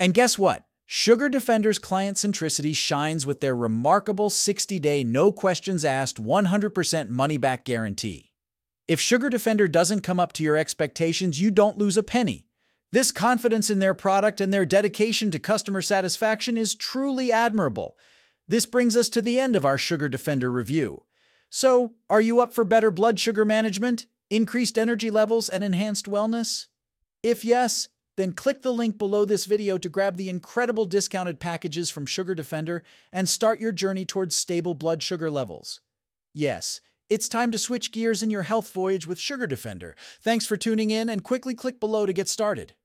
And guess what? Sugar Defender's client centricity shines with their remarkable 60-day no questions asked 100% money-back guarantee. If Sugar Defender doesn't come up to your expectations, you don't lose a penny. This confidence in their product and their dedication to customer satisfaction is truly admirable. This brings us to the end of our Sugar Defender review. So, are you up for better blood sugar management, increased energy levels, and enhanced wellness? If yes, then click the link below this video to grab the incredible discounted packages from Sugar Defender and start your journey towards stable blood sugar levels. Yes, it's time to switch gears in your health voyage with Sugar Defender. Thanks for tuning in and quickly click below to get started.